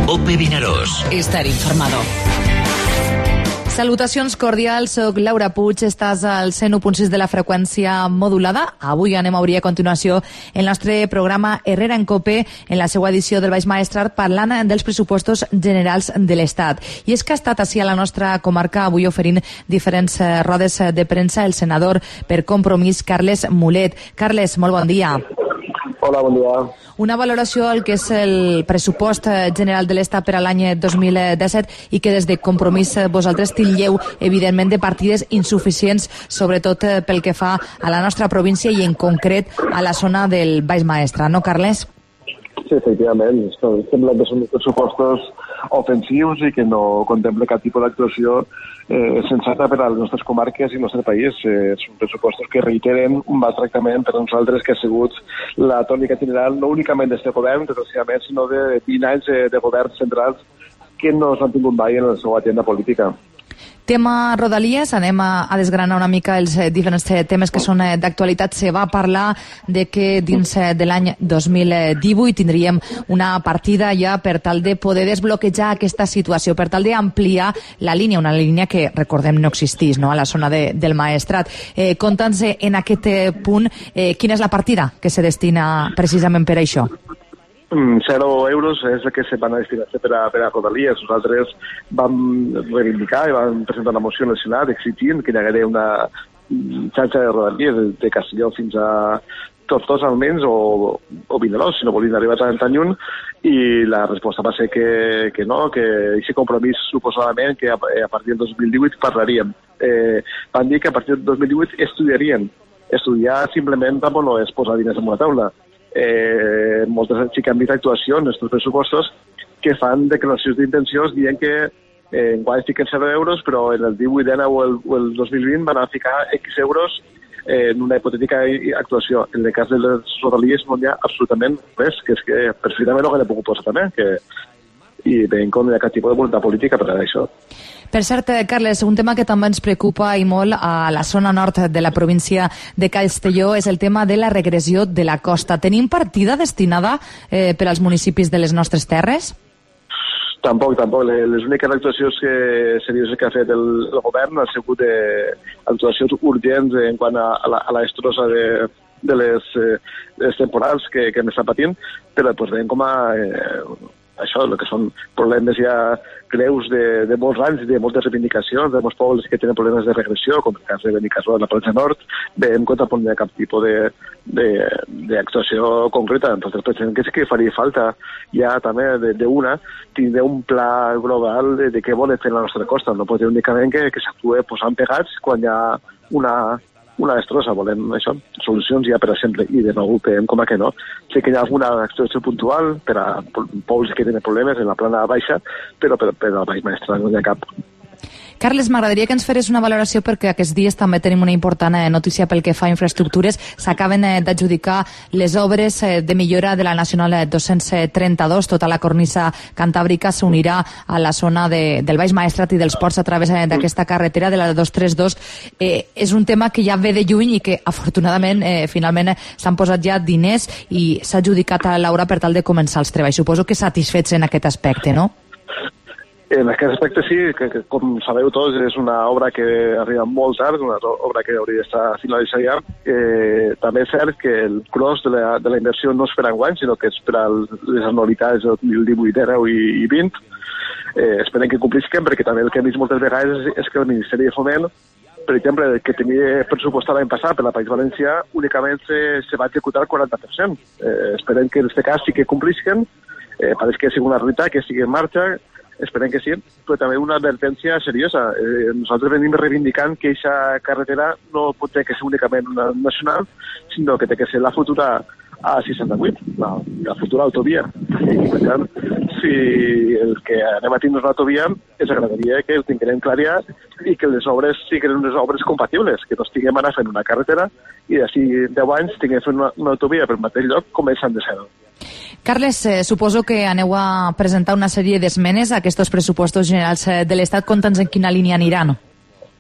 Ope Vinaròs. Estar informado. Salutacions cordials, soc Laura Puig, estàs al 101.6 de la freqüència modulada. Avui anem a obrir a continuació el nostre programa Herrera en Cope en la seva edició del Baix Maestrat parlant dels pressupostos generals de l'Estat. I és que ha estat així a la nostra comarca avui oferint diferents rodes de premsa el senador per Compromís, Carles Mulet. Carles, molt bon dia. Hola, bon dia. Una valoració al que és el pressupost general de l'Estat per a l'any 2017 i que des de Compromís vosaltres titlleu, evidentment, de partides insuficients, sobretot pel que fa a la nostra província i en concret a la zona del Baix Maestrat, no, Carles? Sí, efectivament. Sembla que són pressupostos ofensius i que no contempla cap tipus d'actuació sensata per a les nostres comarques i el nostre país. Són pressupostos que reiteren un mal tractament per a nosaltres que ha sigut la tònica general no únicament d'aquest govern, desgraciadament, sinó de 20 anys de governs centrals que no s'han tingut mai en la seva agenda política. Tema Rodalies, anem a desgranar una mica els diferents temes que són d'actualitat. Se va parlar de que dins de l'any 2018 tindríem una partida ja per tal de poder desbloquejar aquesta situació, per tal d'ampliar la línia, una línia que, recordem, no existís, no?, a la zona del Maestrat. Conta'ns en aquest punt quina és la partida que se destina precisament per això. 0 euros és el que se van a destinar per a Rodalies. Nosaltres vam reivindicar i vam presentar una moció en el Senat exigint que hi hagués una xarxa de Rodalies de Castelló fins a Tortosa almenys o Vinaròs, si no volien arribar tan lluny, i la resposta va ser que no, que aquest compromís suposadament que a partir del 2018 parlaríem. Van dir que a partir del 2018 estudiarien. Estudiar simplement no és posar diners en una taula. Moltes sí que han vist actuacions en aquests pressupostos que fan declaracions d'intencions dient que enguany fiquen 0 euros, però en el 18 o el 2020 van a ficar X euros en una hipotètica actuació. En el cas de les Rodalies no hi ha absolutament res, que és que perfectament el que l'he pogut posar també, i veiem com hi ha cap tipus de voluntat política per a això. Per cert, Carles, un tema que també ens preocupa i molt a la zona nord de la província de Castelló és el tema de la regressió de la costa. Tenim partida destinada per als municipis de les nostres terres? Tampoc. Les úniques actuacions serioses que ha fet el govern han sigut actuacions urgents en quant a la destrossa de les temporals que hem estat patint, però veiem com això, el que són problemes ja greus de molts anys, de moltes reivindicacions, de molts pobles que tenen problemes de regressió, com el cas de Benicarló de la Platja Nord, veiem que tampoc no hi ha cap tipus d'actuació concreta. Nosaltres pensem que sí que faria falta ja també tindre un pla global de què volen fer la nostra costa. No pot ser únicament que s'actue posant pegats quan hi ha una destrossa. Volem això, solucions ja per a sempre, i de nou veiem com que no. Sé que hi ha alguna actuació puntual per a pobles que tenen problemes en la plana baixa, però per al Baix Maestrat no hi ha cap. Carles, m'agradaria que ens feres una valoració perquè aquests dies també tenim una important notícia pel que fa a infraestructures. S'acaben d'adjudicar les obres de millora de la Nacional 232. Tota la cornisa cantàbrica s'unirà a la zona del Baix Maestrat i dels ports a través d'aquesta carretera de la 232. És un tema que ja ve de lluny i que afortunadament finalment s'han posat ja diners i s'ha adjudicat a l'obra per tal de començar els treballs. Suposo que satisfets en aquest aspecte, no? En aquest aspecte sí, que com sabeu tots és una obra que arriba molt tard, una obra que hauria d'estar finalitzada ja. També és cert que el gros de la inversió no és per enguany, sinó que és per a les anualitats del 2018, 19 i 20. Esperem que complisquen, perquè també el que hem vist moltes vegades és que el Ministeri de Foment, per exemple, que tenia pressupostat l'any passat per al País Valencià, únicament se va executar el 40%. Esperem que en aquest cas sí que complisquen, pareix que sigui una realitat, que estigui en marxa, esperem que sí, però també una advertència seriosa. Nosaltres venim reivindicant que aquesta carretera no pot ser que sigui únicament una nacional, sinó que té que ser la futura A68, la futura autovia. I per tant, si el que anem a tindre una autovia, ens agradaria que ho tinguem clar ja i que les obres siguin unes obres compatibles, que no estiguem ara fent una carretera i d'ací 10 anys tinguem fent una autovia per mateix lloc com ells han de ser. Carles, suposo que aneu a presentar una sèrie d'esmenes a aquests pressupostos generals de l'Estat. Conta'ns en quina línia aniran.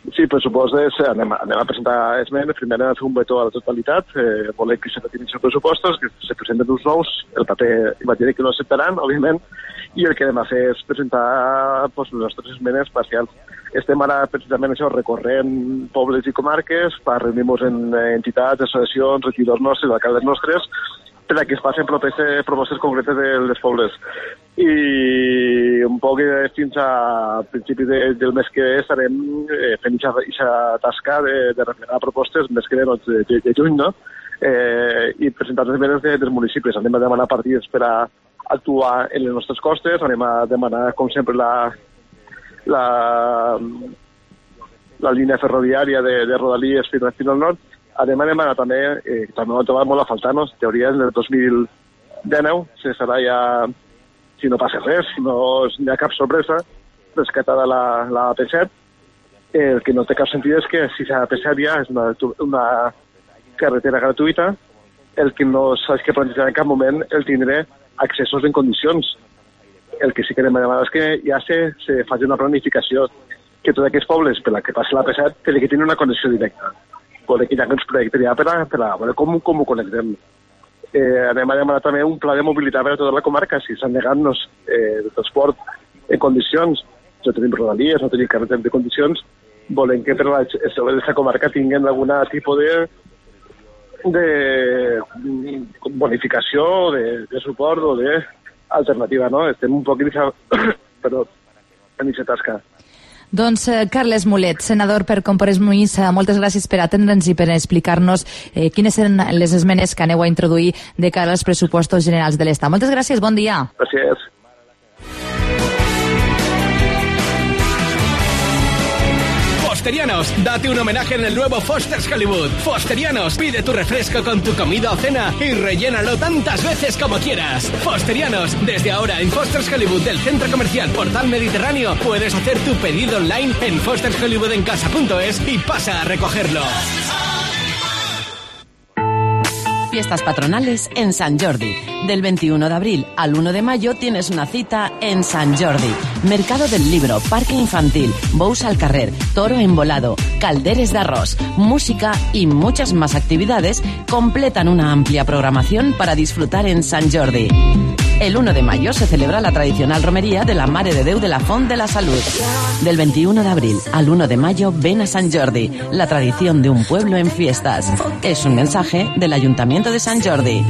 Sí, pressupostos, anem a presentar esmenes, primer anem a fer un veto a la totalitat, volem que se retirin els pressupostos, que se presenten uns nous, el paper imagina que no acceptaran, òbviament, i el que anem a fer és presentar les nostres esmenes parcials. Estem ara precisament això, recorrent pobles i comarques, per reunir-nos en entitats, associacions, regidors nostres, alcaldes nostres, per a que es facin propostes concretes dels pobles. I un poc fins a principis del mes que ve estarem fent aquesta tasca de reflejar propostes més que de juny, no? I presentar les esmenes dels municipis. Anem a demanar partides per a actuar en les nostres costes, anem a demanar, com sempre, la línia ferroviària de Rodalies fins al nord. Anem a demanar també, també ho hem trobat molt a faltar-nos, teoria en el 2019, se serà ja, si no passa res, si no hi ha cap sorpresa, rescatada la AP7. El que no té cap sentit és que si la AP7 ja és una carretera gratuïta, el que no s'ha que plantejar en cap moment el tindré accessos en condicions. El que sí que anem a demanar és que ja se faci una planificació, que tots aquests pobles per la que passi la AP7 tenen que tenir una connexió directa. Volem que hi hagi uns projectes ja per a veure com ho connectem. Anem a demanar també un pla de mobilitat per a tota la comarca. Si s'han negat-nos de transport en condicions, no tenim rodalies, no tenim carreteres de condicions, volem que per a aquesta comarca tinguin algun tipus de bonificació, de suport o d'alternativa, no? Estem un poc en aquesta tasca. Doncs Carles Mulet, senador per Compromís, moltes gràcies per atendre'ns i per explicar-nos quines eren les esmenes que aneu a introduir de cara als pressupostos generals de l'Estat. Moltes gràcies, bon dia. Gràcies. Fosterianos, date un homenaje en el nuevo Foster's Hollywood. Fosterianos, pide tu refresco con tu comida o cena y rellénalo tantas veces como quieras. Fosterianos, desde ahora en Foster's Hollywood del Centro Comercial Portal Mediterráneo puedes hacer tu pedido online en fostershollywoodencasa.es y pasa a recogerlo. Fiestas patronales en Sant Jordi. Del 21 de abril al 1 de mayo tienes una cita en Sant Jordi. Mercado del Libro, parque infantil, bous al carrer, toro embolado, calderes de arroz, música y muchas más actividades completan una amplia programación para disfrutar en Sant Jordi. El 1 de mayo se celebra la tradicional romería de la Mare de Déu de la Font de la Salud. Del 21 de abril al 1 de mayo ven a Sant Jordi, la tradición de un pueblo en fiestas. Es un mensaje del Ayuntamiento de Sant Jordi.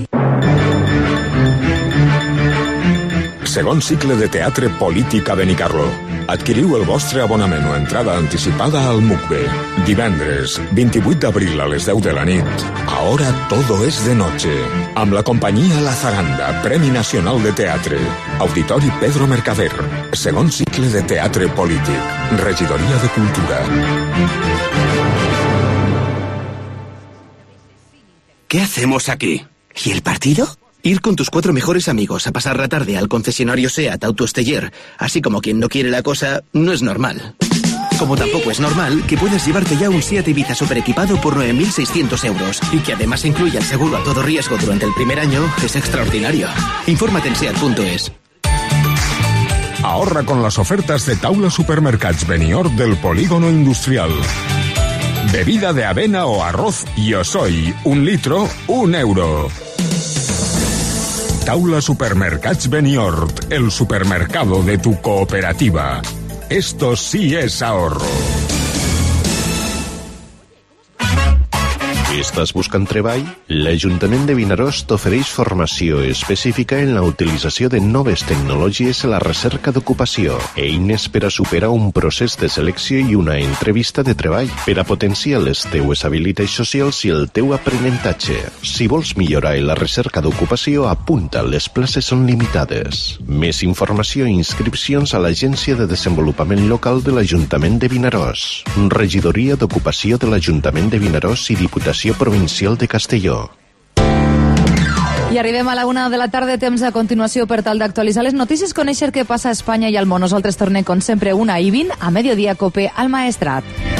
Segon cicle de teatre polític a Benicarló. Adquiriu el vostre abonament o entrada anticipada al MUCBE. Divendres, 28 d'abril a les 10 de la nit. Ahora todo es de noche. Amb la companyia La Zaranda, Premi Nacional de Teatre. Auditori Pedro Mercader. Segon cicle de teatre polític. Regidoria de Cultura. ¿Qué hacemos aquí? ¿Y el partido? Ir con tus 4 mejores amigos a pasar la tarde al concesionario SEAT Autoesteller, así como quien no quiere la cosa, no es normal. Como tampoco es normal que puedas llevarte ya un SEAT Ibiza super equipado por 9.600 euros y que además incluya el seguro a todo riesgo durante el primer año, es extraordinario. Infórmate en SEAT.es. Ahorra con las ofertas de Taula Supermercats Benihord del Polígono Industrial. Bebida de avena o arroz Yo Soy, 1 litro, 1 euro. Taula Supermercats Benihord, el supermercado de tu cooperativa. Esto sí es ahorro. Estàs buscant treball? L'Ajuntament de Vinaròs t'ofereix formació específica en la utilització de noves tecnologies a la recerca d'ocupació, eines per a superar un procés de selecció i una entrevista de treball per a potenciar les teues habilitats socials i el teu aprenentatge. Si vols millorar en la recerca d'ocupació, apunta, les places són limitades. Més informació i inscripcions a l'Agència de Desenvolupament Local de l'Ajuntament de Vinaròs. Regidoria d'Ocupació de l'Ajuntament de Vinaròs i Diputació Provincial de Castelló. I arribem a la 1 de la tarda, temps a continuació per tal d'actualitzar les notícies, conèixer què passa a Espanya i al món. Nosaltres tornem, com sempre, 1:20 a Mediodía Cope al Maestrat.